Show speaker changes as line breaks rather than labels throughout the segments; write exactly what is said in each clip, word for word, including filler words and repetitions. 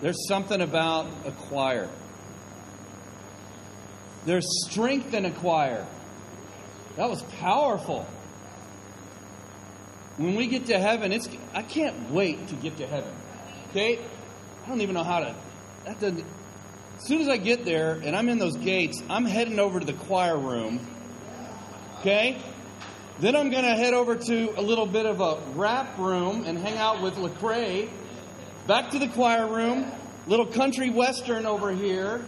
There's something about a choir. There's strength in a choir. That was powerful. When we get to heaven, it's I can't wait to get to heaven. Okay? I don't even know how to... That doesn't, as soon as I get there and I'm in those gates, I'm heading over to the choir room. Okay? Then I'm going to head over to a little bit of a rap room and hang out with Lecrae. Back to the choir room. Little country western over here.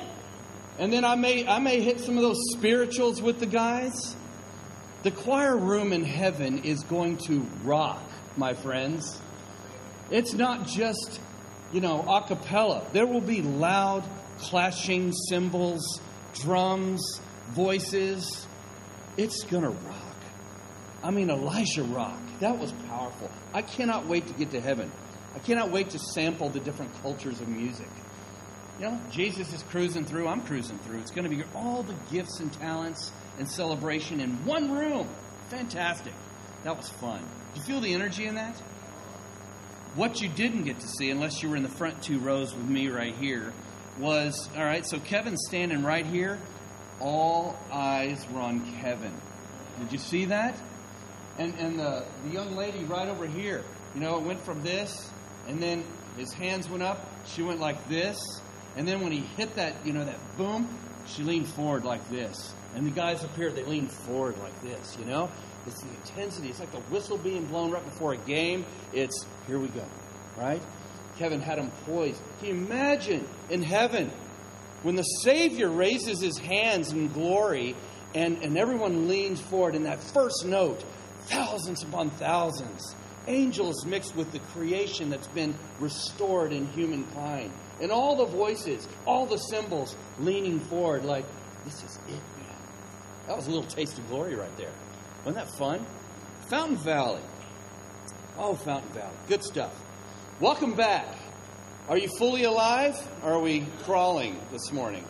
And then I may I may hit some of those spirituals with the guys. The choir room in heaven is going to rock, my friends. It's not just, you know, a cappella. There will be loud, clashing cymbals, drums, voices. It's going to rock. I mean, Elijah rocked. That was powerful. I cannot wait to get to heaven. I cannot wait to sample the different cultures of music. You know, Jesus is cruising through. I'm cruising through. It's going to be all the gifts and talents and celebration in one room. Fantastic. That was fun. Did you feel the energy in that? What you didn't get to see, unless you were in the front two rows with me right here, was, all right, so Kevin's standing right here. All eyes were on Kevin. Did you see that? And and the, the young lady right over here, you know, it went from this, and then his hands went up. She went like this. And then when he hit that, you know, that boom, she leaned forward like this. And the guys up here, they leaned forward like this, you know. It's the intensity. It's like the whistle being blown right before a game. It's, here we go, right? Kevin had them poised. Can you imagine in heaven when the Savior raises his hands in glory and, and everyone leans forward in that first note, thousands upon thousands, angels mixed with the creation that's been restored in humankind. And all the voices, all the symbols leaning forward like, this is it, man. That was a little taste of glory right there. Wasn't that fun? Fountain Valley. Oh, Fountain Valley. Good stuff. Welcome back. Are you fully alive or are we crawling this morning?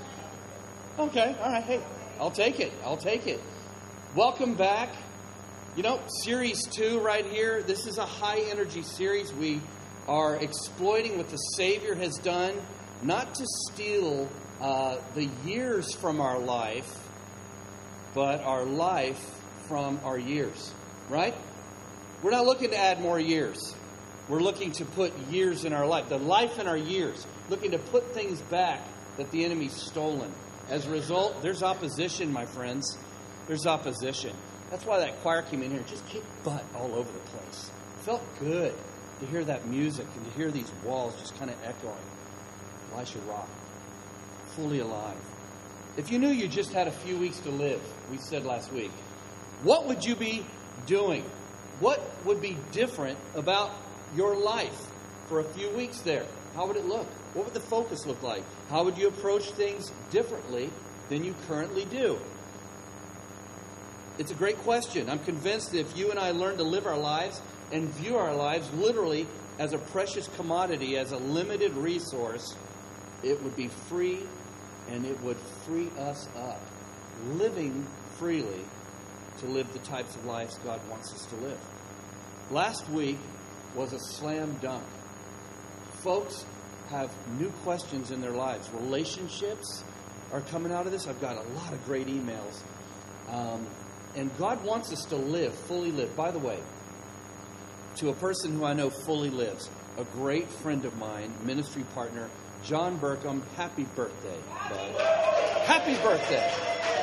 Okay, all right. Hey, I'll take it. I'll take it. Welcome back. You know, series two right here. This is a high energy series. We are exploiting what the Savior has done, not to steal uh, the years from our life, but our life from our years, right? We're not looking to add more years. We're looking to put years in our life, the life in our years, looking to put things back that the enemy's stolen. As a result, there's opposition, my friends. There's opposition. That's why that choir came in here and just kicked butt all over the place. It felt good to hear that music and to hear these walls just kind of echoing. Elisha Rock, fully alive. If you knew you just had a few weeks to live, we said last week, what would you be doing? What would be different about your life for a few weeks there? How would it look? What would the focus look like? How would you approach things differently than you currently do? It's a great question. I'm convinced that if you and I learn to live our lives and view our lives literally as a precious commodity, as a limited resource, it would be free and it would free us up, living freely to live the types of lives God wants us to live. Last week was a slam dunk. Folks have new questions in their lives. Relationships are coming out of this. I've got a lot of great emails. Um, and God wants us to live, fully live. By the way, to a person who I know fully lives, a great friend of mine, ministry partner, John Burkham, happy birthday, bud. Happy birthday.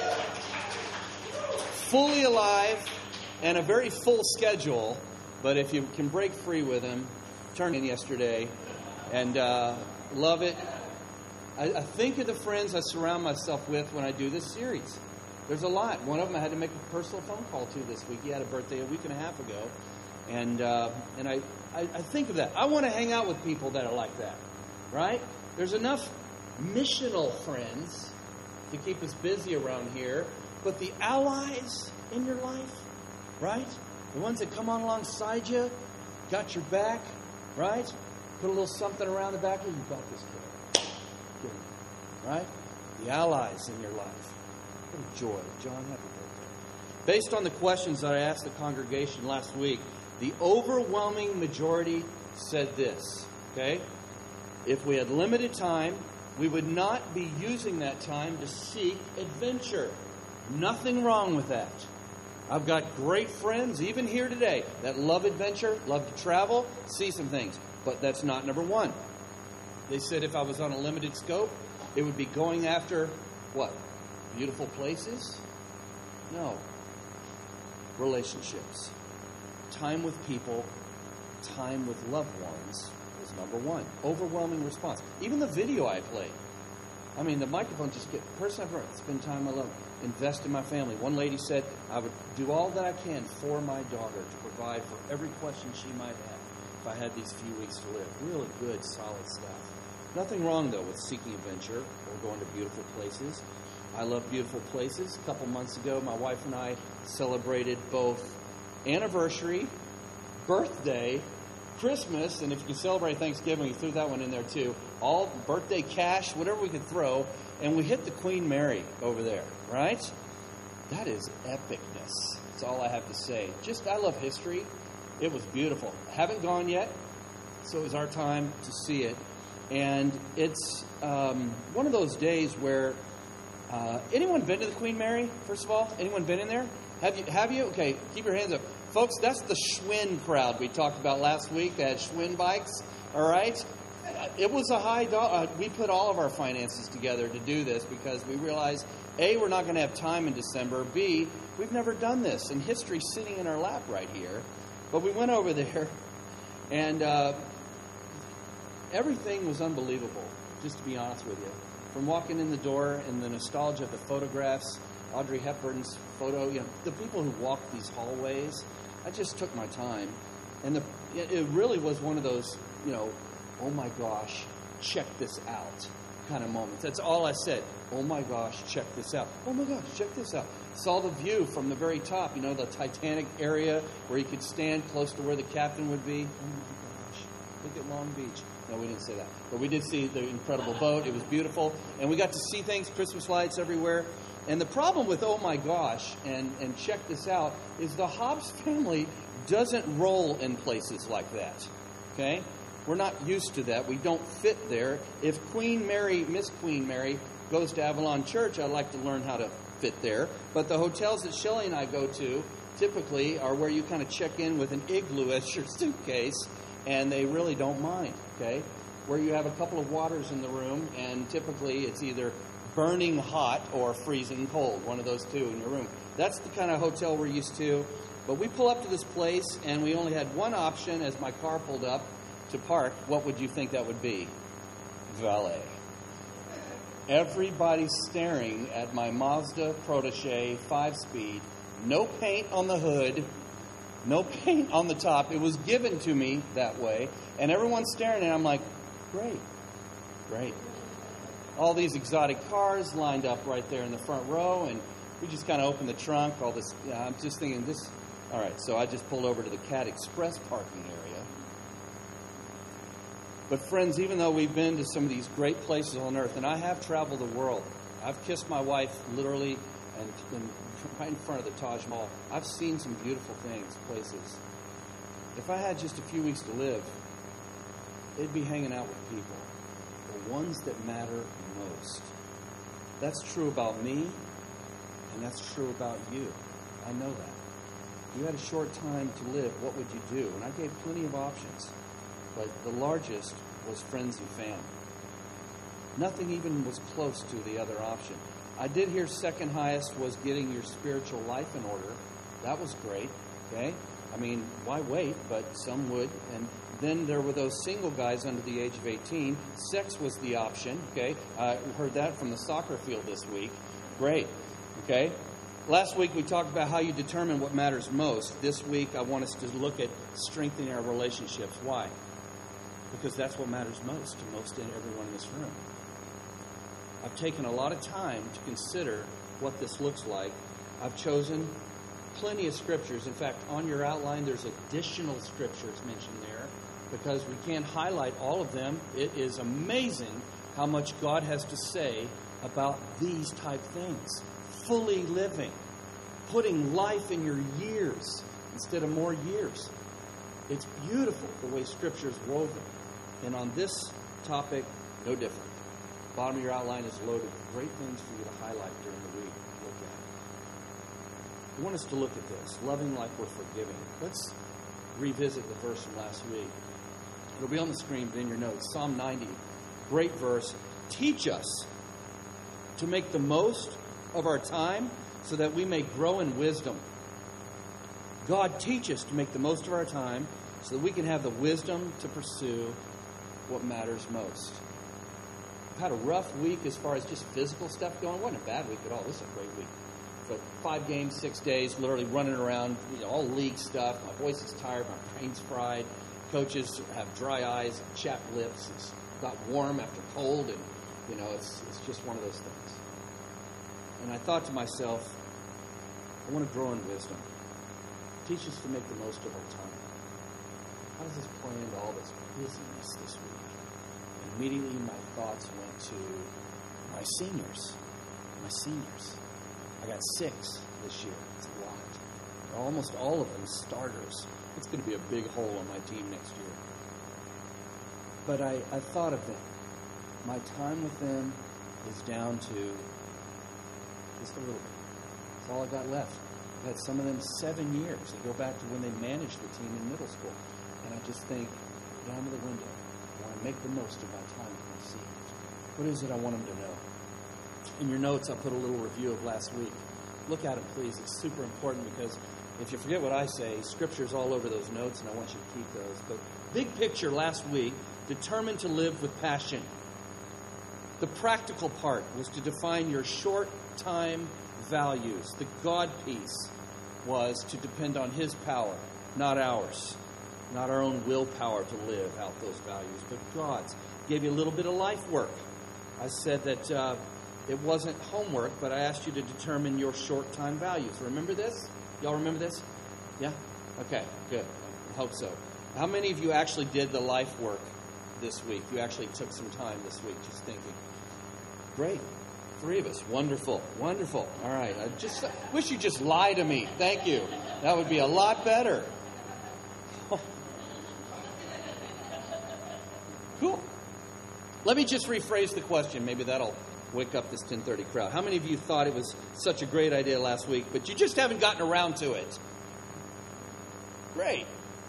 Fully alive and a very full schedule, but if you can break free with him, turned in yesterday and uh, love it. I, I think of the friends I surround myself with when I do this series. There's a lot. One of them I had to make a personal phone call to this week. He had a birthday a week and a half ago. And uh, and I, I, I think of that. I want to hang out with people that are like that, right? There's enough missional friends to keep us busy around here. But the allies in your life, right? The ones that come on alongside you, got your back, right? Put a little something around the back of you. You got this kid. Kid. Right? The allies in your life. What a joy. John, happy birthday. Based on the questions that I asked the congregation last week, the overwhelming majority said this, okay? If we had limited time, we would not be using that time to seek adventure. Nothing wrong with that. I've got great friends, even here today, that love adventure, love to travel, see some things. But that's not number one. They said if I was on a limited scope, it would be going after, what? Beautiful places? No. Relationships. Time with people, time with loved ones is number one. Overwhelming response. Even the video I played. I mean, the microphone just get, person after person, spend time alone, invest in my family. One lady said, I would do all that I can for my daughter to provide for every question she might have if I had these few weeks to live. Really good, solid stuff. Nothing wrong, though, with seeking adventure or going to beautiful places. I love beautiful places. A couple months ago, my wife and I celebrated both anniversary, birthday, Christmas, and if you can celebrate Thanksgiving, we threw that one in there too. All birthday cash, whatever we could throw, and we hit the Queen Mary over there, right? That is epicness. That's all I have to say. Just, I love history. It was beautiful. Haven't gone yet, so it was our time to see it. And it's um, one of those days where, uh, anyone been to the Queen Mary, first of all? Anyone been in there? Have you? Have you? Okay, keep your hands up. Folks, that's the Schwinn crowd we talked about last week. They had Schwinn bikes, all right? It was a high dollar. Uh, we put all of our finances together to do this because we realized, A, we're not going to have time in December. B, we've never done this, and history's sitting in our lap right here. But we went over there, and uh, everything was unbelievable, just to be honest with you. From walking in the door and the nostalgia of the photographs, Audrey Hepburn's photo, you know, the people who walked these hallways, I just took my time. And the, it, it really was one of those, you know, oh my gosh, check this out kind of moments. That's all I said. Oh my gosh, check this out. Oh my gosh, check this out. Saw the view from the very top, you know, the Titanic area where you could stand close to where the captain would be. Oh my gosh, look at Long Beach. No, we didn't say that. But we did see the incredible boat. It was beautiful. And we got to see things, Christmas lights everywhere. And the problem with oh my gosh, and, and check this out, is the Hobbs family doesn't roll in places like that. Okay? We're not used to that. We don't fit there. If Queen Mary, Miss Queen Mary, goes to Avalon Church, I'd like to learn how to fit there. But the hotels that Shelley and I go to typically are where you kind of check in with an igloo as your suitcase, and they really don't mind. Okay? Where you have a couple of waters in the room, and typically it's either burning hot or freezing cold, one of those two in your room. That's the kind of hotel we're used to. But we pull up to this place, and we only had one option as my car pulled up to park. What would you think that would be? Valet. Everybody's staring at my Mazda Protege five-speed. No paint on the hood. No paint on the top. It was given to me that way. And everyone's staring, and I'm like, great, great. All these exotic cars lined up right there in the front row, and we just kind of opened the trunk. All this, yeah, I'm just thinking this. All right, so I just pulled over to the Cat Express parking area. But friends, even though we've been to some of these great places on earth, and I have traveled the world, I've kissed my wife literally and, and right in front of the Taj Mahal. I've seen some beautiful things, places. If I had just a few weeks to live, it'd be hanging out with people. The ones that matter most. That's true about me, and that's true about you. I know that. If you had a short time to live, what would you do? And I gave plenty of options, but the largest was friends and family. Nothing even was close to the other option. I did hear second highest was getting your spiritual life in order. That was great, okay? I mean, why wait? But some would, and then there were those single guys under the age of eighteen. Sex was the option, okay? I heard that from the soccer field this week. Great, okay? Last week we talked about how you determine what matters most. This week I want us to look at strengthening our relationships. Why? Because that's what matters most to most and everyone in this room. I've taken a lot of time to consider what this looks like. I've chosen plenty of scriptures. In fact, on your outline, there's additional scriptures mentioned there because we can't highlight all of them. It is amazing how much God has to say about these type things. Fully living, putting life in your years instead of more years. It's beautiful the way Scripture is woven. And on this topic, no different. Bottom of your outline is loaded with great things for you to highlight during the week. Look at. I want us to look at this, loving like we're forgiving. Let's revisit the verse from last week. It'll be on the screen, but in your notes. Psalm ninety, great verse. Teach us to make the most of our time so that we may grow in wisdom. God, teach us to make the most of our time so that we can have the wisdom to pursue what matters most. I've had a rough week as far as just physical stuff going. It wasn't a bad week at all. This is a great week. So five games, six days, literally running around, you know, all league stuff. My voice is tired. My brain's fried. Coaches have dry eyes, chapped lips. It's got warm after cold, and, you know, it's it's just one of those things. And I thought to myself, I want to grow in wisdom. Teach us to make the most of our time. How does this play into all this busyness this week? And immediately my thoughts went to my seniors. My seniors. I got six this year. It's a lot. Almost all of them starters. It's going to be a big hole on my team next year. But I, I thought of them. My time with them is down to just a little bit. That's all I got left. I've had some of them seven years. They go back to when they managed the team in middle school. And I just think, down to the window, I want to make the most of my time with my seniors. What is it I want them to know? In your notes, I put a little review of last week. Look at it, please. It's super important because if you forget what I say, Scripture's all over those notes, and I want you to keep those. But big picture last week, determined to live with passion. The practical part was to define your short-time values. The God piece was to depend on His power, not ours. Not our own willpower to live out those values, but God's. Gave you a little bit of life work. I said that uh, it wasn't homework, but I asked you to determine your short-time values. Remember this? Y'all remember this? Yeah? Okay, good. I hope so. How many of you actually did the life work this week? You actually took some time this week just thinking. Great. Three of us. Wonderful. Wonderful. All right. I just I wish you'd just lie to me. Thank you. That would be a lot better. Cool. Let me just rephrase the question. Maybe that'll wake up this ten thirty crowd. How many of you thought it was such a great idea last week, but you just haven't gotten around to it? Great.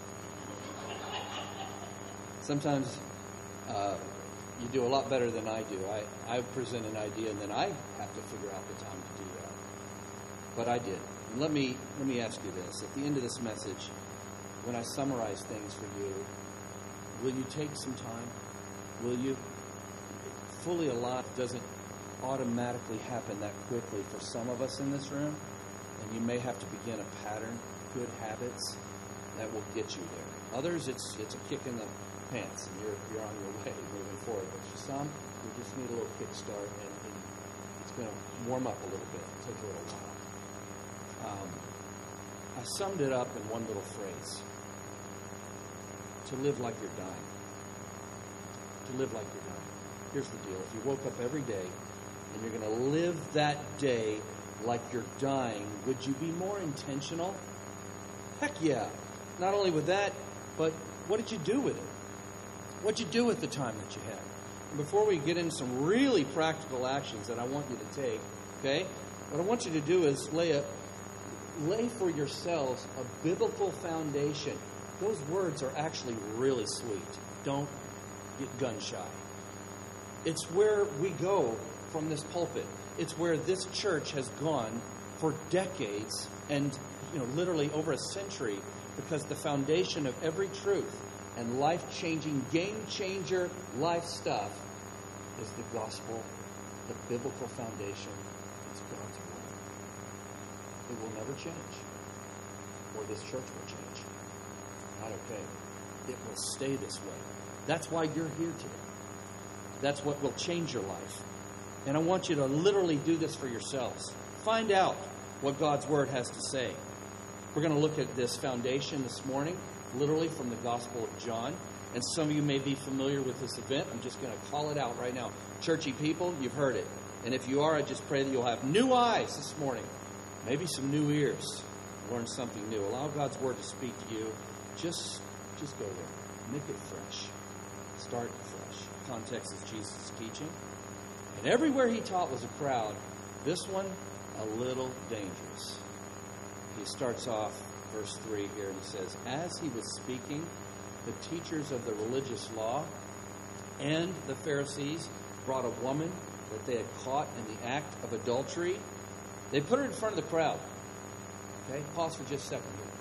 Sometimes uh, you do a lot better than I do. I, I present an idea, and then I have to figure out the time to do that. But I did. And let me let me ask you this. At the end of this message, when I summarize things for you, will you take some time? Will you? Fully alive doesn't automatically happen that quickly for some of us in this room. And you may have to begin a pattern, good habits, that will get you there. Others, it's it's a kick in the pants, and you're you're on your way moving forward. But for some, you just need a little kickstart, and, and it's going to warm up a little bit. It'll take a little while. Um, I summed it up in one little phrase. To live like you're dying. To live like you're dying. Here's the deal. If you woke up every day and you're going to live that day like you're dying, would you be more intentional? Heck yeah. Not only with that, but what did you do with it? What did you do with the time that you had? And before we get into some really practical actions that I want you to take, okay, what I want you to do is lay a lay for yourselves a biblical foundation. Those words are actually really sweet. Don't get gun shy. It's where we go from this pulpit. It's where this church has gone for decades and, you know, literally over a century, because the foundation of every truth and life-changing, game-changer life stuff is the gospel, the biblical foundation. It's God's word. It will never change, or this church will change. Not okay. It will stay this way. That's why you're here today. That's what will change your life. And I want you to literally do this for yourselves. Find out what God's Word has to say. We're going to look at this foundation this morning, literally from the Gospel of John. And some of you may be familiar with this event. I'm just going to call it out right now. Churchy people, you've heard it. And if you are, I just pray that you'll have new eyes this morning. Maybe some new ears. Learn something new. Allow God's Word to speak to you. Just, just go there. Make it fresh. Start fresh. Context is Jesus' teaching. And everywhere he taught was a crowd. This one, a little dangerous. He starts off verse three here, and he says, as he was speaking, the teachers of the religious law and the Pharisees brought a woman that they had caught in the act of adultery. They put her in front of the crowd. Okay, pause for just a second here.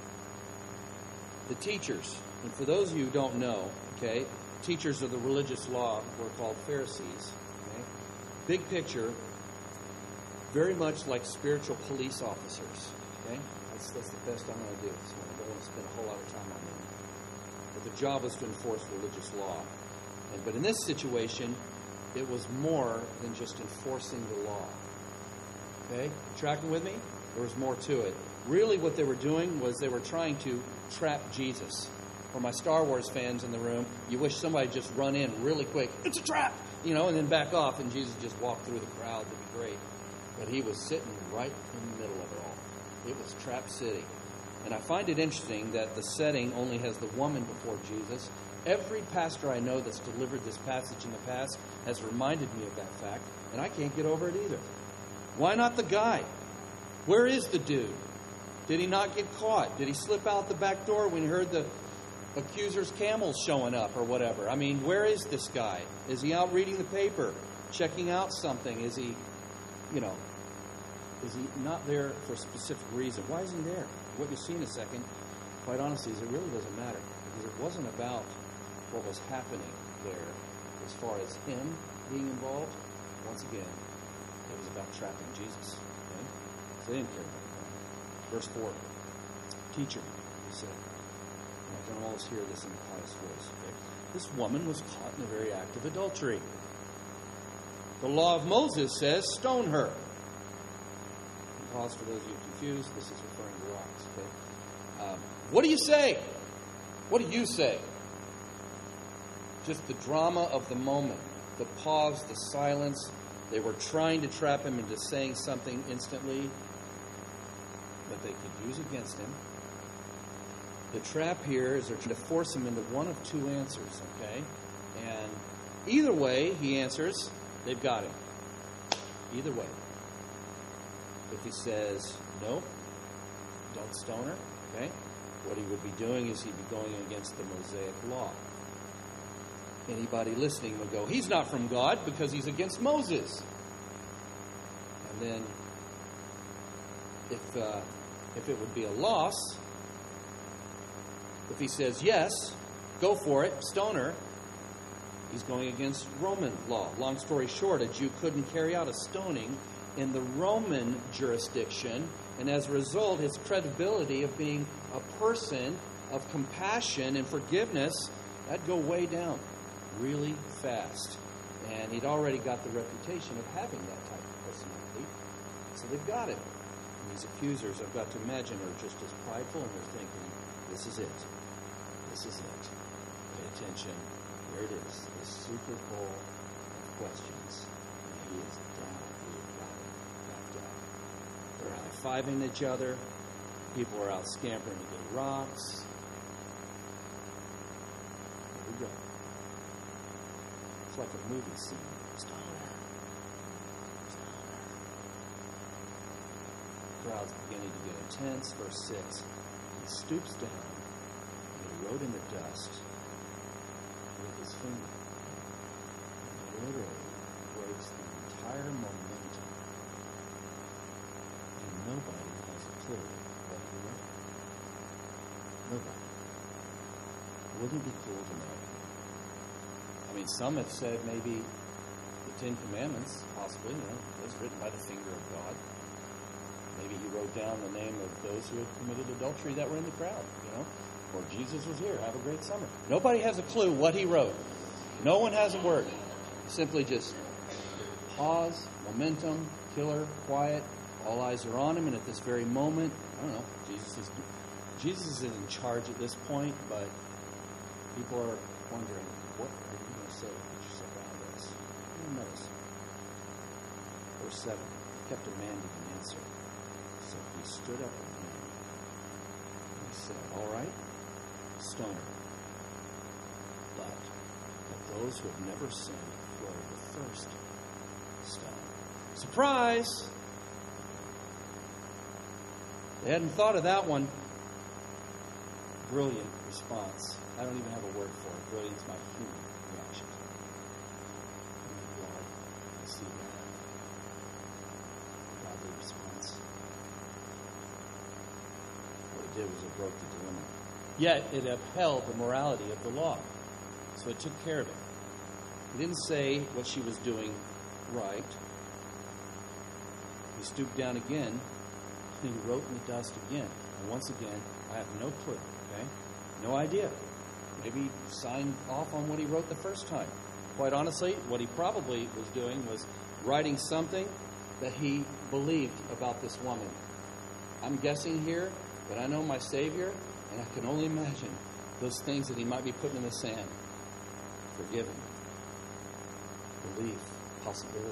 The teachers, and for those of you who don't know, okay, teachers of the religious law were called Pharisees. Okay? Big picture, very much like spiritual police officers. Okay, that's that's the best I'm going to do. So I don't want to spend a whole lot of time on them. But the job was to enforce religious law. And, but in this situation, it was more than just enforcing the law. Okay, tracking with me? There was more to it. Really what they were doing was they were trying to trap Jesus. For my Star Wars fans in the room, you wish somebody just run in really quick. It's a trap! You know, and then back off, and Jesus just walked through the crowd. It'd be great. But he was sitting right in the middle of it all. It was Trap City. And I find it interesting that the setting only has the woman before Jesus. Every pastor I know that's delivered this passage in the past has reminded me of that fact, and I can't get over it either. Why not the guy? Where is the dude? Did he not get caught? Did he slip out the back door when he heard the accuser's camels showing up or whatever? I mean, where is this guy? Is he out reading the paper, checking out something? Is he, you know, is he not there for a specific reason? Why isn't he there? What you see in a second, quite honestly, is it really doesn't matter. Because it wasn't about what was happening there as far as him being involved. Once again, it was about trapping Jesus. Okay? So they didn't care about that. Verse four. Teacher, he said. I don't always hear this in the highest voice. Okay? This woman was caught in the very act of adultery. The law of Moses says, stone her. And pause for those of you confused. This is referring to rocks. Okay? Um, what do you say? What do you say? Just the drama of the moment. The pause, the silence. They were trying to trap him into saying something instantly that they could use against him. The trap here is they're trying to force him into one of two answers, okay? And either way he answers, they've got him. Either way. If he says, no, don't stone her, okay? What he would be doing is he'd be going against the Mosaic law. Anybody listening would go, he's not from God because he's against Moses. And then if uh, if it would be a loss, if he says yes, go for it, stone her, he's going against Roman law. Long story short, a Jew couldn't carry out a stoning in the Roman jurisdiction, and as a result, his credibility of being a person of compassion and forgiveness, that'd go way down really fast. And he'd already got the reputation of having that type of personality, so they've got him. And these accusers, I've got to imagine, are just as prideful, and they're thinking, this is it. This is it. Pay attention. There it is. The Super Bowl of questions. And he is down. We've got him wrapped up. They're high-fiving each other. People are out scampering to get rocks. Here we go. It's like a movie scene. Stoner. Stoner. The crowd's beginning to get intense. Verse six. He stoops down and he wrote in the dust with his finger. He literally breaks the entire momentum. And nobody has a clue what he wrote. Nobody. Wouldn't it be cool to know? I mean, some have said maybe the Ten Commandments, possibly, you know, was written by the finger of God. Maybe he wrote down the name of those who had committed adultery that were in the crowd, you know. Or Jesus was here. Have a great summer. Nobody has a clue what he wrote. No one has a word. Simply just pause, momentum, killer, quiet. All eyes are on him, and at this very moment, I don't know, Jesus is Jesus is in charge at this point, but people are wondering, what are you going to say? Put yourself out of this. Who knows? Verse seven, he kept demanding an answer. So he stood up again. He said, all right, stone her. But those who have never sinned throw the first stone. Surprise! They hadn't thought of that one. Brilliant response. I don't even have a word for it. Brilliant's my human reaction. Oh my God, I see that. Godly response. What it did was it broke the dilemma. Yet it upheld the morality of the law. So it took care of it. He didn't say what she was doing right. He stooped down again, and he wrote in the dust again. And once again, I have no clue, okay? No idea. Maybe he signed off on what he wrote the first time. Quite honestly, what he probably was doing was writing something that he believed about this woman. I'm guessing here, but I know my Savior, and I can only imagine those things that he might be putting in the sand. Forgiven. Belief. Possibility.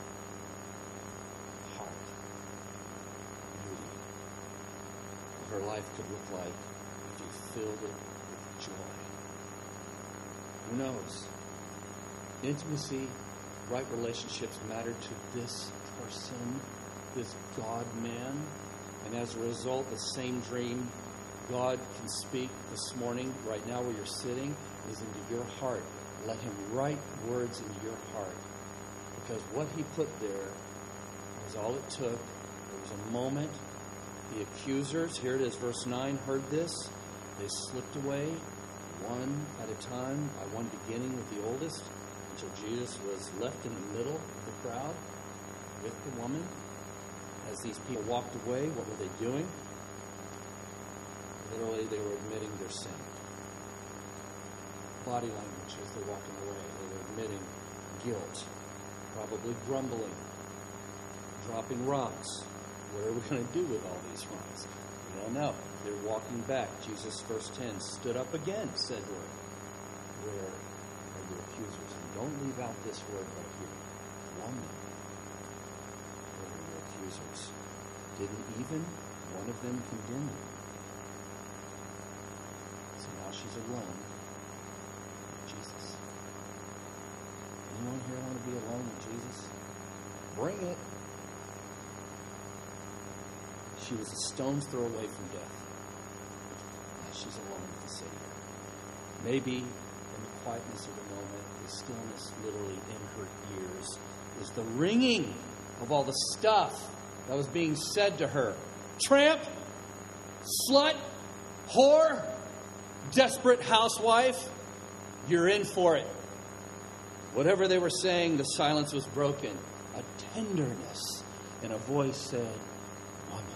Heart. Beauty. What her life could look like if you filled it with joy. Who knows? Intimacy, right relationships matter to this person, this God-man. And as a result, the same dream God can speak this morning, right now where you're sitting, is into your heart. Let him write words into your heart. Because what he put there was all it took. There was a moment. The accusers, here it is, verse nine, heard this. They slipped away, one at a time, by one beginning with the oldest, until Jesus was left in the middle of the crowd with the woman. As these people walked away, what were they doing? Literally, they were admitting their sin. Body language as they're walking away. They were admitting guilt, probably grumbling, dropping rocks. What are we going to do with all these rocks? We don't know. They're walking back. Jesus, verse ten, stood up again, said to her, "Where are your accusers?" And don't leave out this word right here. Woman, where are your accusers? Didn't even one of them condemn you? So now she's alone with Jesus. Anyone here want to be alone with Jesus? Bring it. She was a stone's throw away from death. Now she's alone with the Savior. Maybe in the quietness of the moment, the stillness literally in her ears is the ringing of all the stuff that was being said to her. Tramp, slut, whore, desperate housewife, you're in for it. Whatever they were saying, the silence was broken. A tenderness in a voice said, "Woman."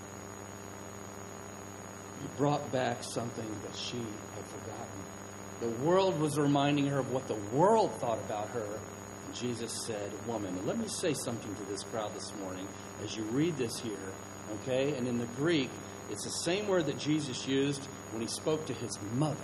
He brought back something that she had forgotten. The world was reminding her of what the world thought about her. And Jesus said, "Woman." And let me say something to this crowd this morning as you read this here, okay? And in the Greek, it's the same word that Jesus used when he spoke to his mother.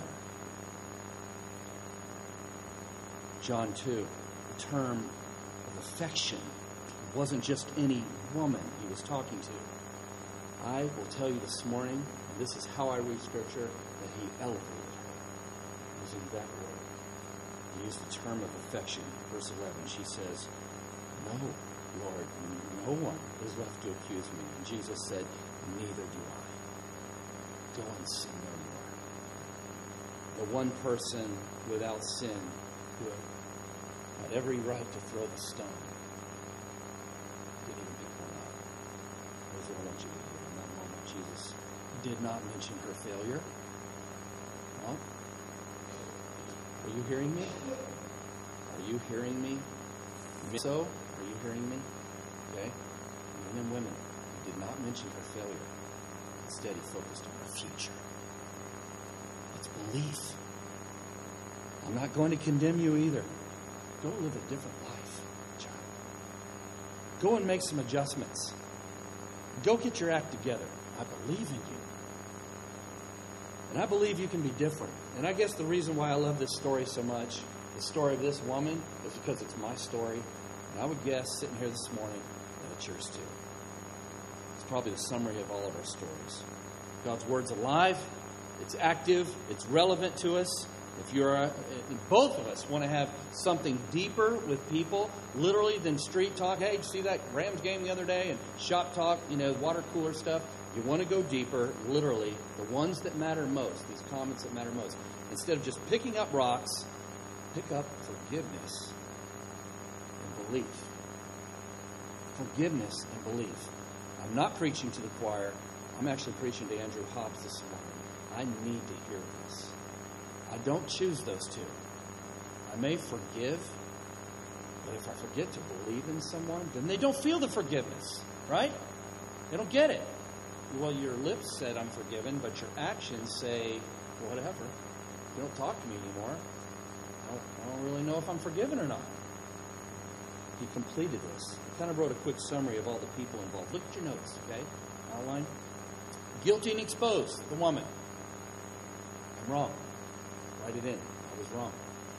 John two, the term of affection. It wasn't just any woman he was talking to. I will tell you this morning, and this is how I read Scripture, that he elevated her using that word. He used the term of affection. Verse eleven, she says, "No, Lord, no one is left to accuse me." And Jesus said, "Neither do I. Go and sin no more." The one person without sin who had every right to throw the stone didn't even pick one up. Here's what I want you to hear. In that moment, Jesus did not mention her failure. No. Are you hearing me? Are you hearing me? So, are you hearing me? Okay? Men and women, he did not mention her failure. Instead, he focused on her future. It's belief. I'm not going to condemn you either. Go live a different life, child. Go and make some adjustments. Go get your act together. I believe in you. And I believe you can be different. And I guess the reason why I love this story so much, the story of this woman, is because it's my story. And I would guess, sitting here this morning, that it's yours too. It's probably the summary of all of our stories. God's Word's alive. It's active. It's relevant to us. If you're, a, both of us want to have something deeper with people, literally, than street talk. Hey, did you see that Rams game the other day? And shop talk, you know, water cooler stuff. You want to go deeper, literally, the ones that matter most, these comments that matter most. Instead of just picking up rocks, pick up forgiveness and belief. Forgiveness and belief. I'm not preaching to the choir. I'm actually preaching to Andrew Hobbs this morning. I need to hear this. I don't choose those two. I may forgive, but if I forget to believe in someone, then they don't feel the forgiveness, right? They don't get it. Well, your lips said I'm forgiven, but your actions say, whatever. You don't talk to me anymore. I don't, I don't really know if I'm forgiven or not. He completed this. I kind of wrote a quick summary of all the people involved. Look at your notes, okay? Outline. Guilty and exposed, the woman. I'm wrong. Write it in. I was wrong.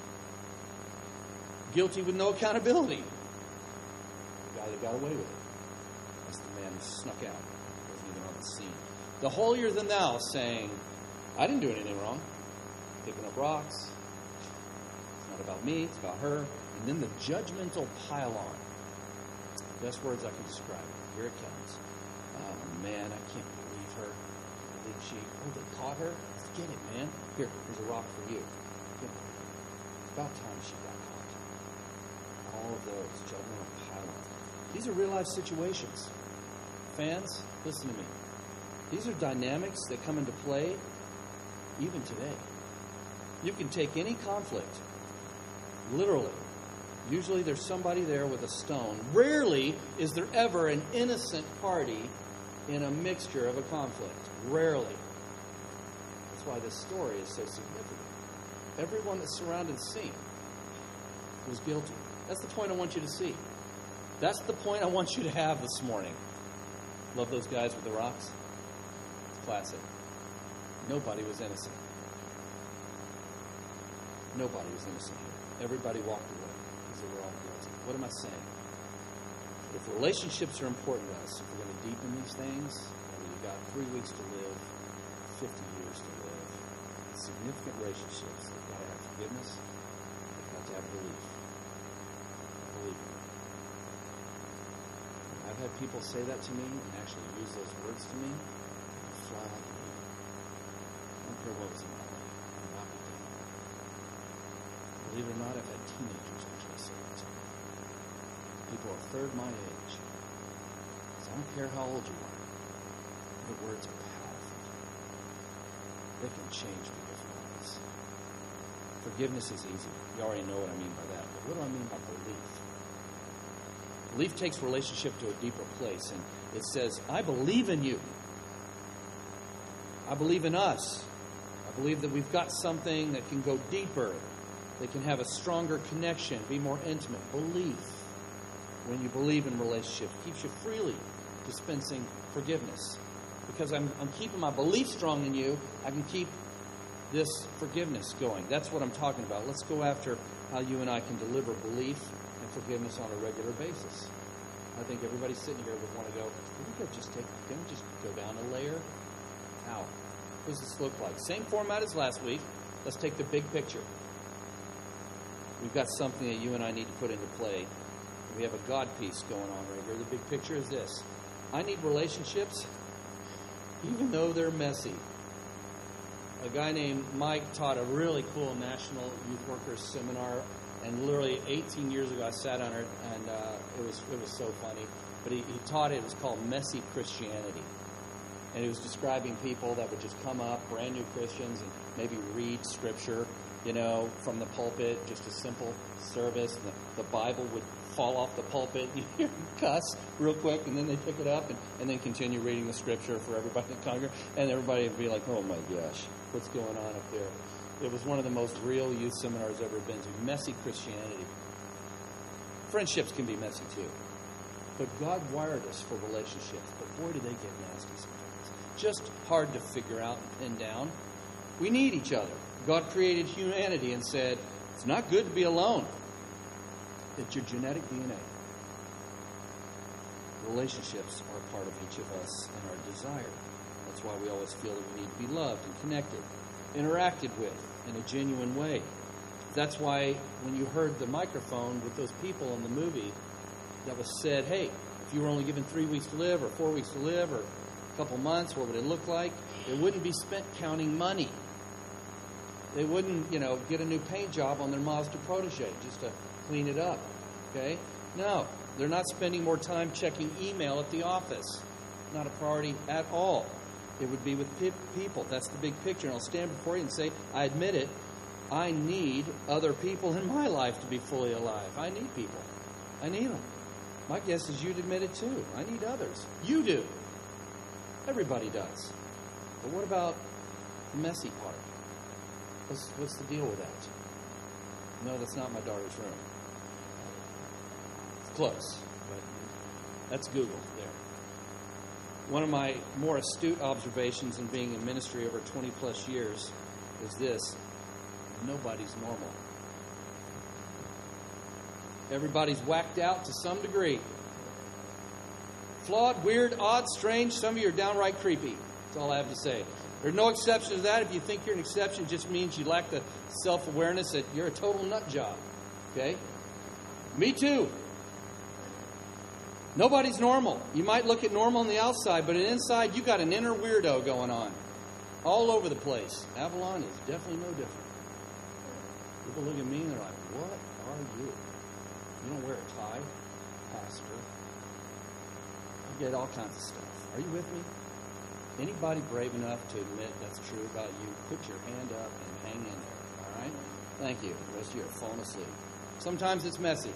Guilty with no accountability. The guy that got away with it. That's the man who snuck out. Wasn't even on the scene. The holier than thou, saying, I didn't do anything wrong. Picking up rocks. It's not about me, it's about her. And then the judgmental pile-on. Best words I can describe it. Here it comes. Oh, man, I can't believe her. I believe she... Oh, they caught her? Get it, man. Here, here's a rock for you. It's about time she got caught. All of those judgmental pile-ons. These are real-life situations. Fans, listen to me. These are dynamics that come into play even today. You can take any conflict, literally. Usually there's somebody there with a stone. Rarely is there ever an innocent party in a mixture of a conflict. Rarely. That's why this story is so significant. Everyone that surrounded the scene was guilty. That's the point I want you to see. That's the point I want you to have this morning. Love those guys with the rocks? It's classic. Nobody was innocent. Nobody was innocent here. Everybody walked away because they were all guilty. What am I saying? If relationships are important to us, if we're going to deepen these things, we've got three weeks to live, fifty years to live, significant relationships, they've got to have forgiveness, they've got to have belief. Believe in it. I've had people say that to me and actually use those words to me, and fly like a bee. I don't care what was in my life. I'm not beginning. Believe it or not, I've had teenagers actually say that to me. People a third my age. So I don't care how old you are. The words are powerful. They can change people's lives. Forgiveness is easy. You already know what I mean by that. But what do I mean by belief? Belief takes relationship to a deeper place. And it says, I believe in you. I believe in us. I believe that we've got something that can go deeper. That can have a stronger connection, be more intimate. Belief. When you believe in relationships, keeps you freely dispensing forgiveness. Because I'm, I'm keeping my belief strong in you, I can keep this forgiveness going. That's what I'm talking about. Let's go after how you and I can deliver belief and forgiveness on a regular basis. I think everybody sitting here would want to go, can we go just take, can we just go down a layer? How? What does this look like? Same format as last week. Let's take the big picture. We've got something that you and I need to put into play. We have a God piece going on right here. The big picture is this. I need relationships, even though they're messy. A guy named Mike taught a really cool National Youth Workers Seminar, and literally eighteen years ago I sat on it, and uh, it was it was so funny. But he, he taught it, it was called Messy Christianity. And he was describing people that would just come up, brand new Christians, and maybe read Scripture, you know, from the pulpit, just a simple service. And the, the Bible would fall off the pulpit, you hear them cuss real quick, and then they pick it up and, and then continue reading the Scripture for everybody in the congregation. And everybody would be like, oh my gosh, what's going on up there? It was one of the most real youth seminars I've ever been to. Messy Christianity. Friendships can be messy too. But God wired us for relationships. But boy, do they get nasty sometimes. Just hard to figure out and pin down. We need each other. God created humanity and said, it's not good to be alone. It's your genetic D N A. Relationships are a part of each of us and our desire. That's why we always feel that we need to be loved and connected, interacted with. in a genuine way. That's why when you heard the microphone with those people in the movie that was said, hey, if you were only given three weeks to live or four weeks to live or a couple months, what would it look like? It wouldn't be spent counting money. They wouldn't, you know, get a new paint job on their Mazda Protege just to clean it up. Okay? No, they're not spending more time checking email at the office. Not a priority at all. It would be with people. That's the big picture. And I'll stand before you and say, I admit it, I need other people in my life to be fully alive. I need people. I need them. My guess is you'd admit it too. I need others. You do. Everybody does. But what about the messy part? What's, what's the deal with that? No, that's not my daughter's room. It's close, but that's Google there. One of my more astute observations in being in ministry over twenty plus years is this: nobody's normal. Everybody's whacked out to some degree. Flawed, weird, odd, strange. Some of you are downright creepy. That's all I have to say. There's no exception to that. If you think you're an exception, it just means you lack the self-awareness that you're a total nut job. Okay? Me too. Nobody's normal. You might look at normal on the outside, but inside you got an inner weirdo going on. All over the place. Avalon is definitely no different. People look at me and they're like, what are you? You don't wear a tie? Pastor. You get all kinds of stuff. Are you with me? Anybody brave enough to admit that's true about you, put your hand up and hang in there. All right? Thank you. The rest of you are falling asleep. Sometimes it's messy.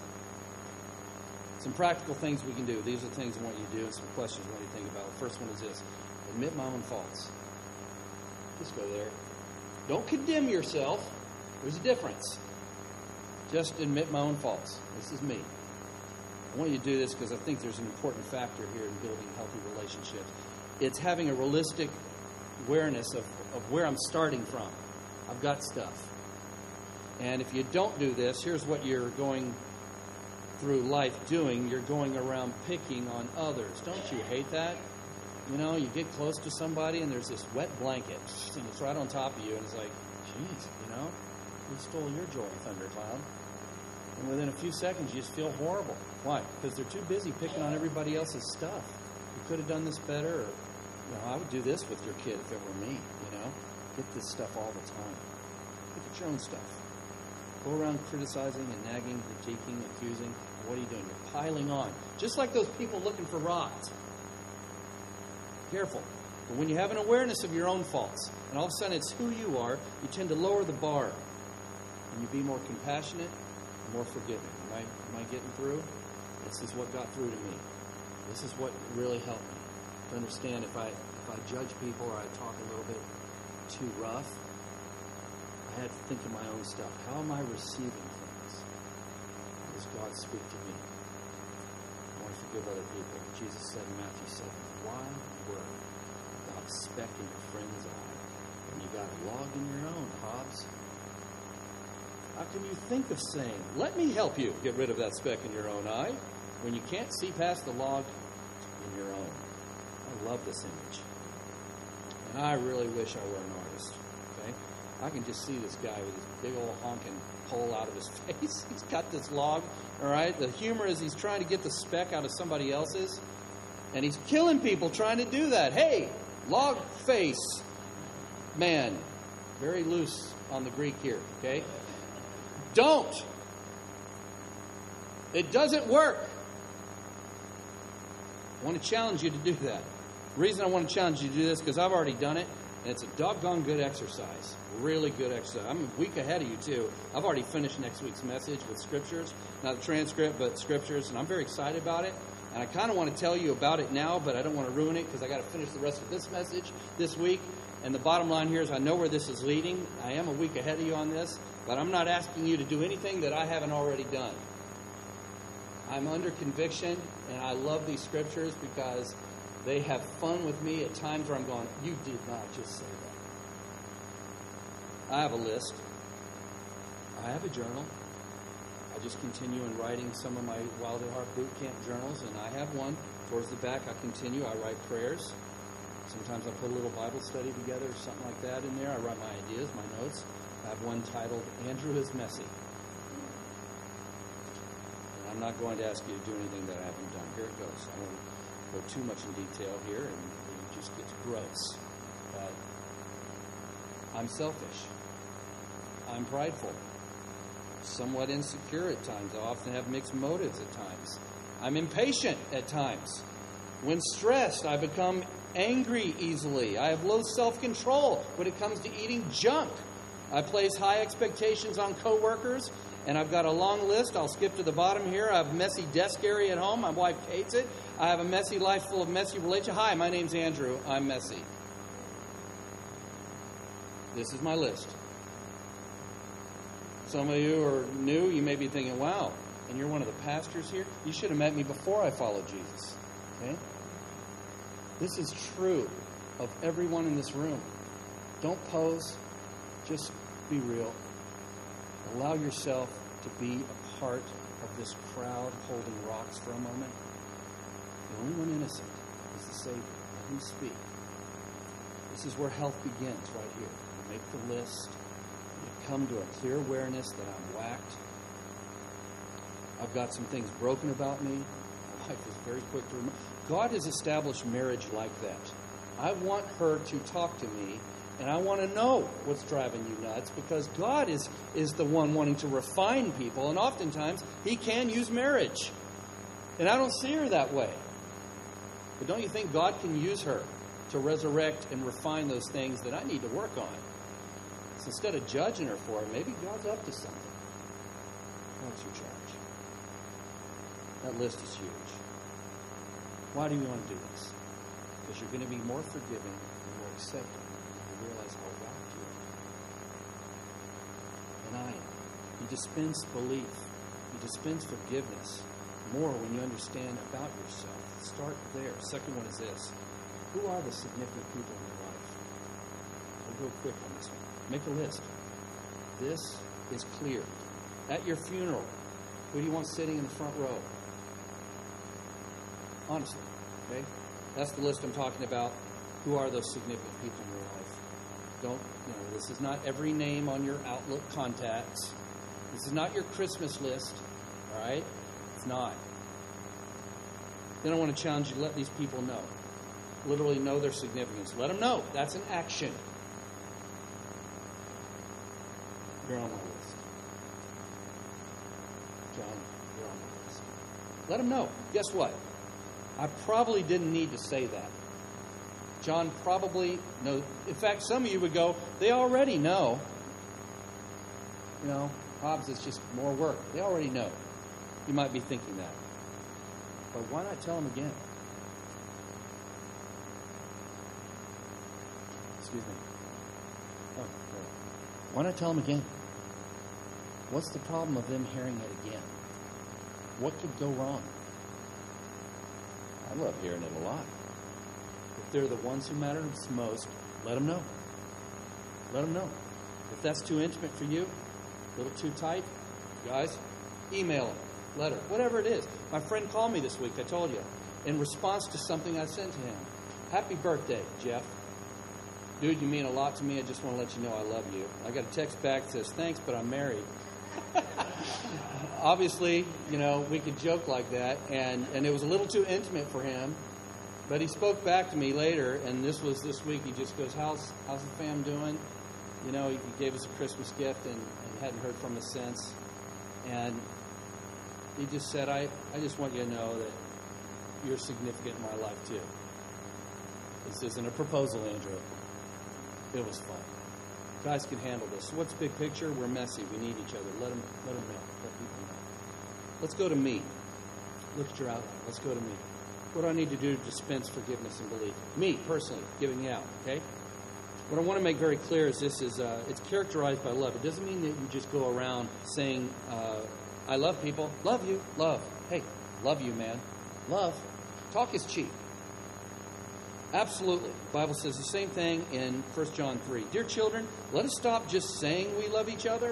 Some practical things we can do. These are things I want you to do and some questions I want you to think about. The first one is this: admit my own faults. Just go there. Don't condemn yourself. There's a difference. Just admit my own faults. This is me. I want you to do this because I think there's an important factor here in building healthy relationships. It's having a realistic awareness of, of where I'm starting from. I've got stuff. And if you don't do this, here's what you're going through life doing. You're going around picking on others. Don't you hate that? You know, you get close to somebody and there's this wet blanket and it's right on top of you and it's like, geez, you know, who stole your joy, thundercloud? And within a few seconds you just feel horrible. Why? Because they're too busy picking on everybody else's stuff. You could have done this better, or, you know, I would do this with your kid if it were me, you know. Get this stuff all the time. Look at your own stuff. Go around criticizing and nagging, critiquing, accusing. What are you doing? You're piling on. Just like those people looking for rods. Careful. But when you have an awareness of your own faults, and all of a sudden it's who you are, you tend to lower the bar. And you be more compassionate, more forgiving. Am I, am I getting through? This is what got through to me. This is what really helped me to understand if I if I judge people or I talk a little bit too rough, I had to think of my own stuff. How am I receiving things? How does God speak to me? I want to forgive other people. Jesus said in Matthew seven, why worry about a speck in your friend's eye when you got a log in your own, Hobbs? How can you think of saying, let me help you get rid of that speck in your own eye, when you can't see past the log in your own? I love this image. And I really wish I were an artist. Okay? I can just see this guy with this big old honking pole out of his face. He's got this log. All right? The humor is he's trying to get the speck out of somebody else's. And he's killing people trying to do that. Hey, log face man. Very loose on the Greek here. Okay? Don't. It doesn't work. I want to challenge you to do that. The reason I want to challenge you to do this is because I've already done it, and it's a doggone good exercise. Really good exercise. I'm a week ahead of you, too. I've already finished next week's message with scriptures. Not the transcript, but scriptures, and I'm very excited about it. And I kind of want to tell you about it now, but I don't want to ruin it because I got to finish the rest of this message this week. And the bottom line here is I know where this is leading. I am a week ahead of you on this, but I'm not asking you to do anything that I haven't already done. I'm under conviction, and I love these scriptures because they have fun with me at times where I'm going, you did not just say that. I have a list. I have a journal. I just continue in writing some of my Wild at Heart boot camp journals, and I have one. Towards the back, I continue. I write prayers. Sometimes I put a little Bible study together or something like that in there. I write my ideas, my notes. I have one titled, Andrew is Messy. And I'm not going to ask you to do anything that I haven't done. Here it goes. I won't go too much in detail here, and it just gets gross. But I'm selfish. I'm prideful. Somewhat insecure at times. I often have mixed motives at times. I'm impatient at times. When stressed, I become angry easily. I have low self-control when it comes to eating junk. I place high expectations on coworkers, and I've got a long list. I'll skip to the bottom here. I have a messy desk area at home. My wife hates it. I have a messy life full of messy relationships. Hi, my name's Andrew. I'm messy. This is my list. Some of you are new. You may be thinking, wow, and you're one of the pastors here? You should have met me before I followed Jesus. Okay? This is true of everyone in this room. Don't pose. Just be real. Allow yourself to be a part of this crowd holding rocks for a moment. The only one innocent is the Savior. Let him speak. This is where health begins, right here. You make the list. You come to a clear awareness that I'm whacked. I've got some things broken about me. My wife is very quick to remember. God has established marriage like that. I want her to talk to me, and I want to know what's driving you nuts, because God is, is the one wanting to refine people, and oftentimes He can use marriage. And I don't see her that way. But don't you think God can use her to resurrect and refine those things that I need to work on? So instead of judging her for it, maybe God's up to something. What's your charge? That list is huge. Why do you want to do this? Because you're going to be more forgiving and more accepting when you realize how whacked you are. And I am. You dispense belief. You dispense forgiveness more when you understand about yourself. Start there. Second one is this. Who are the significant people in your life? I'll go quick on this one. Make a list. This is clear. At your funeral, who do you want sitting in the front row? Honestly, okay? That's the list I'm talking about. Who are those significant people in your life? Don't, you know, this is not every name on your Outlook contacts. This is not your Christmas list, all right? It's not. Then I want to challenge you to let these people know. Literally know their significance. Let them know. That's an action. You're on my list. John, you're on my list. Let them know. Guess what? I probably didn't need to say that. John probably knows. In fact, some of you would go, they already know. You know, Hobbs, it's just more work. They already know. You might be thinking that. But why not tell them again? Excuse me. Oh, right. Why not tell them again? What's the problem of them hearing it again? What could go wrong? I love hearing it a lot. If they're the ones who matter most, let them know. Let them know. If that's too intimate for you, a little too tight, guys, email them, letter, whatever it is. My friend called me this week, I told you, in response to something I sent to him. Happy birthday, Jeff. Dude, you mean a lot to me. I just want to let you know I love you. I got a text back that says, thanks, but I'm married. Obviously, you know, we could joke like that, and, and it was a little too intimate for him. But he spoke back to me later, and this was this week. He just goes, how's how's the fam doing? You know, he, he gave us a Christmas gift and, and hadn't heard from us since. And he just said, I, I just want you to know that you're significant in my life, too. This isn't a proposal, Andrew. It was fun. Guys can handle this. So what's the big picture? We're messy. We need each other. Let them, let them know. Let people know. Let's go to me. Look at your outline. Let's go to me. What do I need to do to dispense forgiveness and belief? Me, personally, giving out, okay? What I want to make very clear is this is, uh, it's characterized by love. It doesn't mean that you just go around saying, uh, I love people. Love you. Love. Hey, love you, man. Love. Talk is cheap. Absolutely. The Bible says the same thing in First John three. Dear children, let us stop just saying we love each other.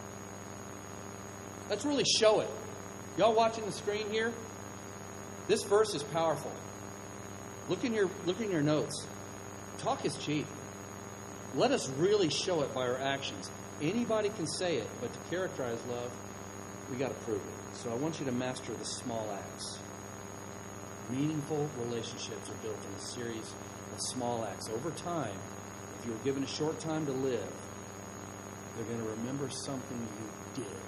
Let's really show it. Y'all watching the screen here? This verse is powerful. Look in your look in your notes. Talk is cheap. Let us really show it by our actions. Anybody can say it, but to characterize love, we got to prove it. So I want you to master the small acts. Meaningful relationships are built in a series of small acts. Over time, if you were given a short time to live, they're going to remember something you did.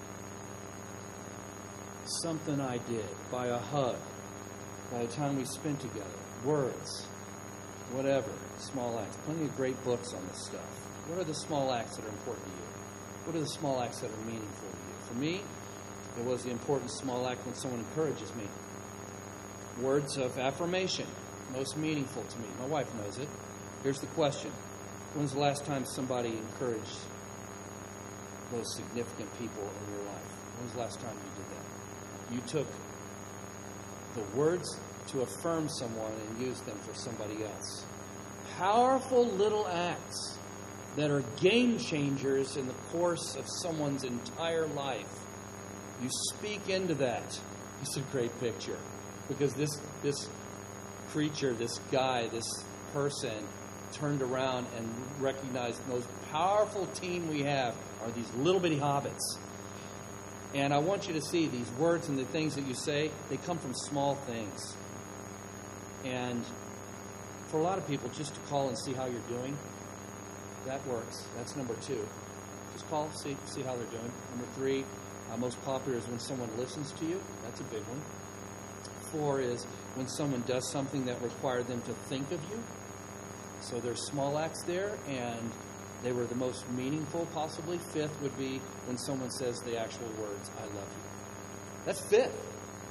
Something I did. By a hug. By the time we spent together. Words. Whatever. Small acts. Plenty of great books on this stuff. What are the small acts that are important to you? What are the small acts that are meaningful to you? For me, it was the important small act when someone encourages me. Words of affirmation. Most meaningful to me. My wife knows it. Here's the question. When's the last time somebody encouraged those significant people in your life? When's the last time you did that? You took the words to affirm someone and used them for somebody else. Powerful little acts that are game changers in the course of someone's entire life. You speak into that. It's a great picture. Because this this creature, this guy, this person turned around and recognized the most powerful team we have are these little bitty hobbits. And I want you to see these words and the things that you say, they come from small things. And for a lot of people, just to call and see how you're doing, that works. That's number two. Just call, see see how they're doing. Number three, uh, most popular is when someone listens to you. That's a big one. Four is when someone does something that required them to think of you. So there's small acts there, and they were the most meaningful, possibly. Fifth would be when someone says the actual words, I love you. That's fifth.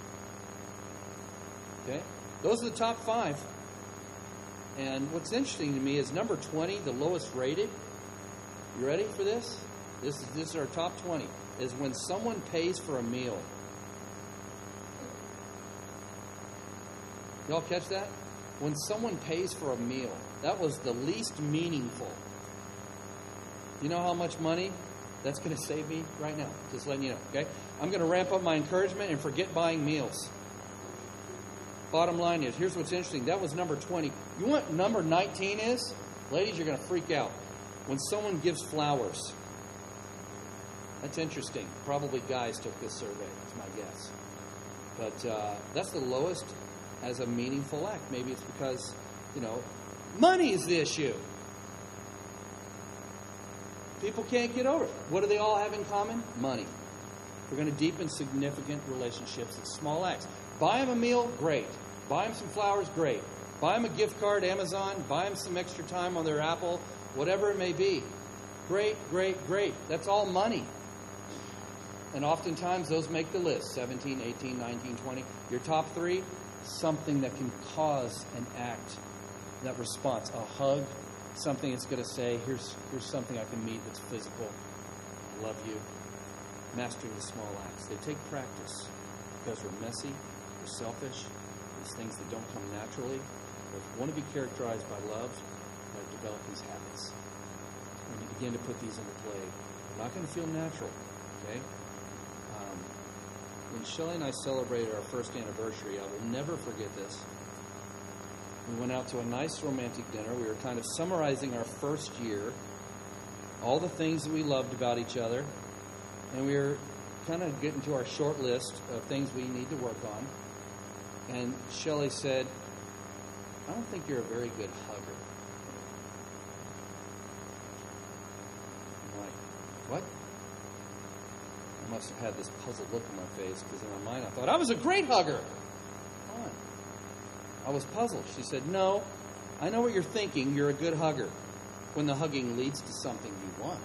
Okay? Those are the top five. And what's interesting to me is number twenty, the lowest rated. You ready for this? This is, this is our top twenty. Is when someone pays for a meal. Y'all catch that? When someone pays for a meal. That was the least meaningful. You know how much money that's going to save me right now? Just letting you know, okay? I'm going to ramp up my encouragement and forget buying meals. Bottom line is, here's what's interesting. That was number twenty. You know what number nineteen is? Ladies, you're going to freak out. When someone gives flowers. That's interesting. Probably guys took this survey. That's my guess. But uh, that's the lowest as a meaningful act. Maybe it's because, you know, money is the issue. People can't get over it. What do they all have in common? Money. We're going to deepen significant relationships. It's small acts. Buy them a meal, great. Buy them some flowers, great. Buy them a gift card, Amazon. Buy them some extra time on their Apple, whatever it may be. Great, great, great. That's all money. And oftentimes those make the list. seventeen, eighteen, nineteen, twenty. Your top three, something that can cause an act, that response. A hug, something that's going to say, here's, here's something I can meet that's physical. I love you. Mastering the small acts. They take practice because we're messy, we're selfish, there's things that don't come naturally. But if you want to be characterized by love, you got to develop these habits. When you begin to put these into play, they're not going to feel natural, okay? Um, when Shelley and I celebrated our first anniversary, I will never forget this. We went out to a nice romantic dinner. We were kind of summarizing our first year, all the things that we loved about each other, and we were kind of getting to our short list of things we need to work on. And Shelley said, I don't think you're a very good hugger. I'm like, what? I must have had this puzzled look on my face because in my mind I thought I was a great hugger. Fine. I was puzzled. She said, no, I know what you're thinking. You're a good hugger when the hugging leads to something you want.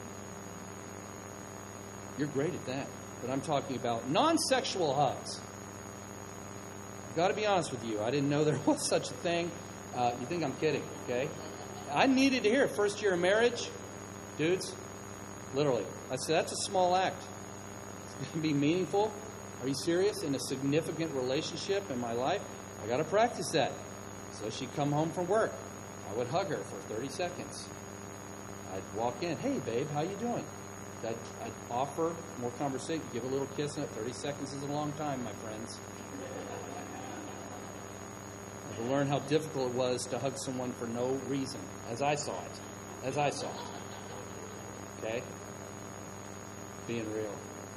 You're great at that. But I'm talking about non-sexual hugs. I've got to be honest with you. I didn't know there was such a thing. Uh, you think I'm kidding, okay? I needed to hear it. First year of marriage, dudes, literally. I said, that's a small act. It's going to be meaningful. Are you serious? In a significant relationship in my life, I got to practice that. So she'd come home from work. I would hug her for thirty seconds. I'd walk in. Hey, babe, how you doing? I'd, I'd offer more conversation, give a little kiss in it. thirty seconds is a long time, my friends. To learn how difficult it was to hug someone for no reason, as I saw it. As I saw it. Okay? Being real.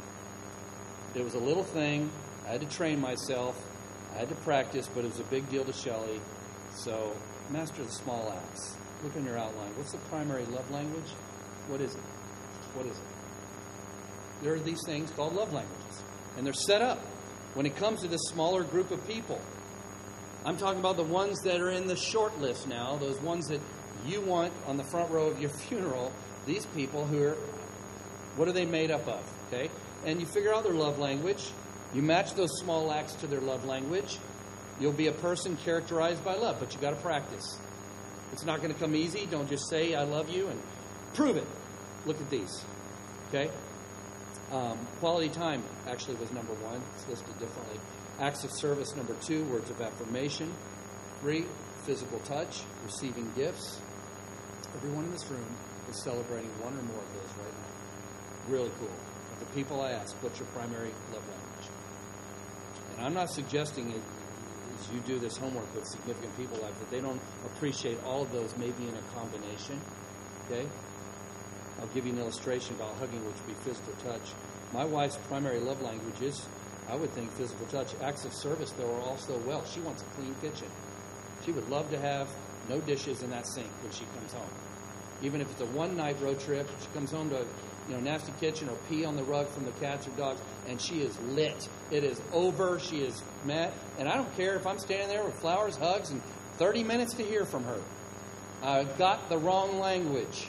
It was a little thing. I had to train myself. I had to practice, but it was a big deal to Shelley. So, master the small acts. Look in your outline. What's the primary love language? What is it? What is it? There are these things called love languages. And they're set up when it comes to this smaller group of people. I'm talking about the ones that are in the short list now, those ones that you want on the front row of your funeral. These people who are, what are they made up of? Okay? And you figure out their love language. You match those small acts to their love language. You'll be a person characterized by love, but you got to practice. It's not going to come easy. Don't just say, I love you, and prove it. Look at these. Okay? Um, quality time actually was number one. It's listed differently. Acts of service, number two. Words of affirmation. Three, physical touch. Receiving gifts. Everyone in this room is celebrating one or more of those right now. Really cool. The people I ask, what's your primary love language? And I'm not suggesting it, as you do this homework with significant people life, that they don't appreciate all of those maybe in a combination. Okay? I'll give you an illustration about hugging, which would be physical touch. My wife's primary love language is, I would think, physical touch. Acts of service, though, are also well. She wants a clean kitchen. She would love to have no dishes in that sink when she comes home. Even if it's a one-night road trip, she comes home to a you know, nasty kitchen or pee on the rug from the cats or dogs, and she is lit. It is over. She is mad. And I don't care if I'm standing there with flowers, hugs, and thirty minutes to hear from her. I got the wrong language.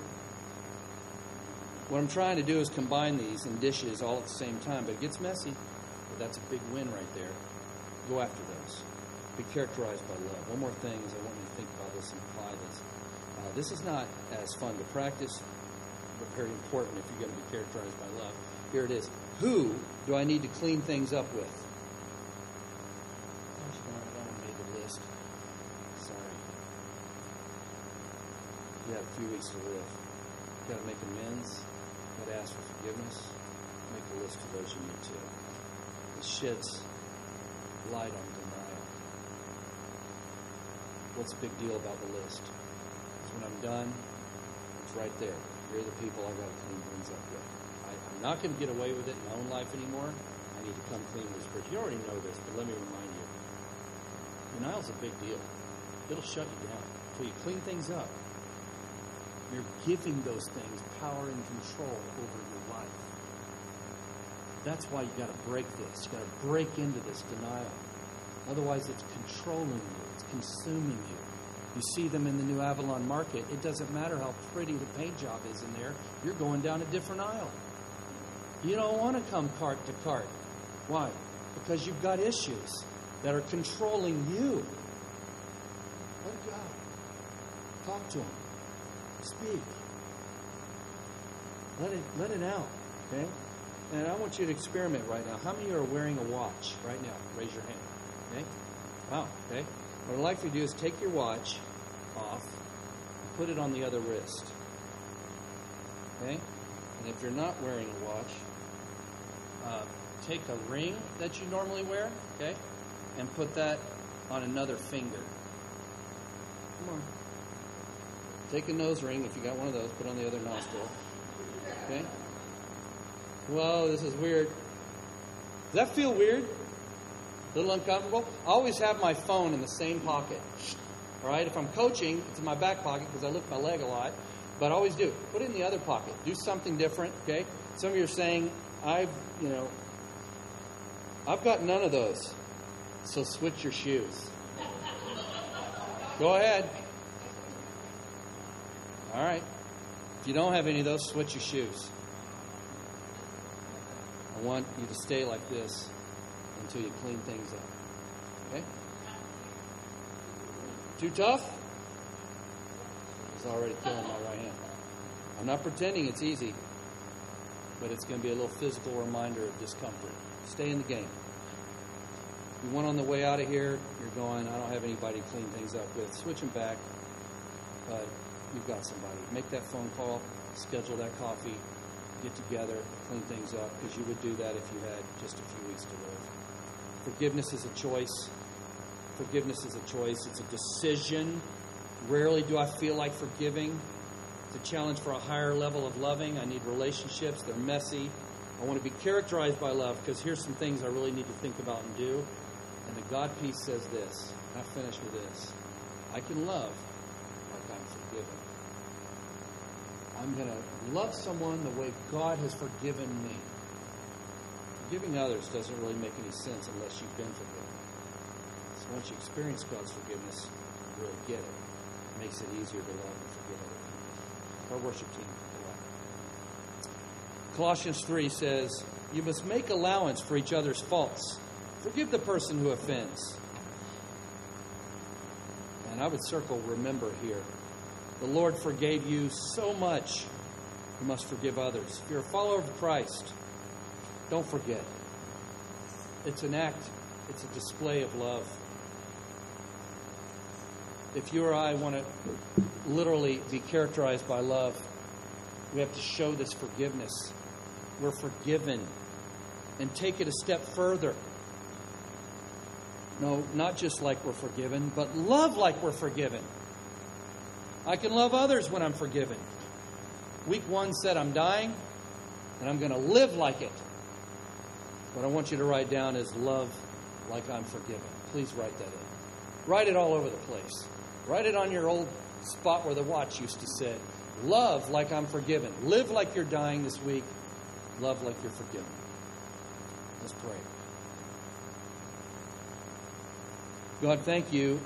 What I'm trying to do is combine these in dishes all at the same time, but it gets messy. But that's a big win right there. Go after those. Be characterized by love. One more thing is I want you to think about this and apply this. Uh, this is not as fun to practice, but very important if you're going to be characterized by love. Here it is. Who do I need to clean things up with? Gosh darn it, I haven't made the list. Sorry. You have a few weeks to live. You've got to make amends. You've got to ask for forgiveness. Make a list of those you need to. It sheds light on denial. What's the big deal about the list? Because when I'm done, it's right there. Here are the people I've got to clean things up with. I, I'm not going to get away with it in my own life anymore. I need to come clean with this person. You already know this, but let me remind you. Denial's a big deal. It'll shut you down. Until you clean things up, you're giving those things power and control over your life. That's why you got to break this. You got to break into this denial. Otherwise, it's controlling you. It's consuming you. You see them in the new Avalon Market. It doesn't matter how pretty the paint job is in there. You're going down a different aisle. You don't want to come cart to cart. Why? Because you've got issues that are controlling you. Let it go. Talk to them. Speak. Let it, let it out. Okay? And I want you to experiment right now. How many of you are wearing a watch right now? Raise your hand. Okay? Wow. Okay? What I'd like for you to do is take your watch off and put it on the other wrist. Okay? And if you're not wearing a watch, uh, take a ring that you normally wear, okay, and put that on another finger. Come on. Take a nose ring, if you got one of those, put it on the other nostril. Okay? Whoa, this is weird. Does that feel weird? A little uncomfortable? I always have my phone in the same pocket. All right? If I'm coaching, it's in my back pocket because I lift my leg a lot. But I always do. Put it in the other pocket. Do something different, okay? Some of you are saying, I've, you know, I've got none of those. So switch your shoes. Go ahead. All right. If you don't have any of those, switch your shoes. I want you to stay like this until you clean things up. Okay? Too tough? It's already killing my right hand. I'm not pretending it's easy, but it's going to be a little physical reminder of discomfort. Stay in the game. You want on the way out of here, you're going, I don't have anybody to clean things up with. Switch them back, but you've got somebody. Make that phone call, schedule that coffee, get together, clean things up, because you would do that if you had just a few weeks to live. Forgiveness is a choice. Forgiveness is a choice. It's a decision. Rarely do I feel like forgiving. It's a challenge for a higher level of loving. I need relationships. They're messy. I want to be characterized by love because here's some things I really need to think about and do. And the God piece says this. I'll finish with this. I can love like I'm forgiven. I'm going to love someone the way God has forgiven me. Forgiving others doesn't really make any sense unless you've been forgiven. So once you experience God's forgiveness, you really get it. It makes it easier to love and forgive other people. Our worship team. Colossians three says, you must make allowance for each other's faults. Forgive the person who offends. And I would circle remember here. The Lord forgave you so much. You must forgive others. If you're a follower of Christ, don't forget. It's an act. It's a display of love. If you or I want to literally be characterized by love, we have to show this forgiveness. We're forgiven. And take it a step further. No, not just like we're forgiven, but love like we're forgiven. I can love others when I'm forgiven. Week one said I'm dying, and I'm going to live like it. What I want you to write down is love like I'm forgiven. Please write that in. Write it all over the place. Write it on your old spot where the watch used to sit. Love like I'm forgiven. Live like you're dying this week. Love like you're forgiven. Let's pray. God, thank you.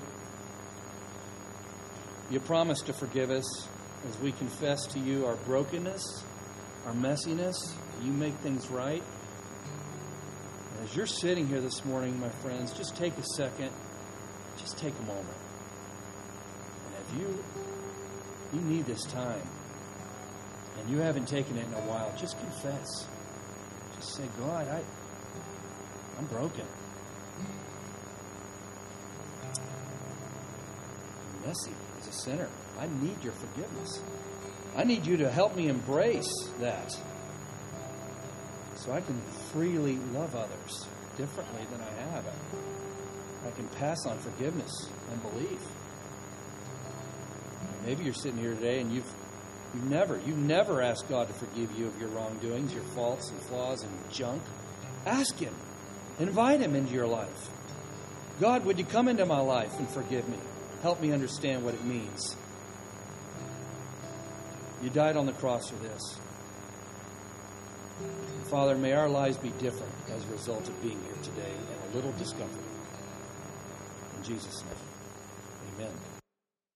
You promised to forgive us as we confess to you our brokenness, our messiness. You make things right. As you're sitting here this morning, my friends, just take a second. Just take a moment. And if you you need this time and you haven't taken it in a while, just confess. Just say, God, I, I'm broken. I'm messy as a sinner. I need your forgiveness. I need you to help me embrace that so I can freely love others differently than I have. I can pass on forgiveness and belief. Maybe you're sitting here today and you've you've never, you've never asked God to forgive you of your wrongdoings, your faults and flaws and junk. Ask Him. Invite Him into your life. God, would you come into my life and forgive me? Help me understand what it means. You died on the cross for this. Father, may our lives be different as a result of being here today and a little discomfort. In Jesus' name, amen.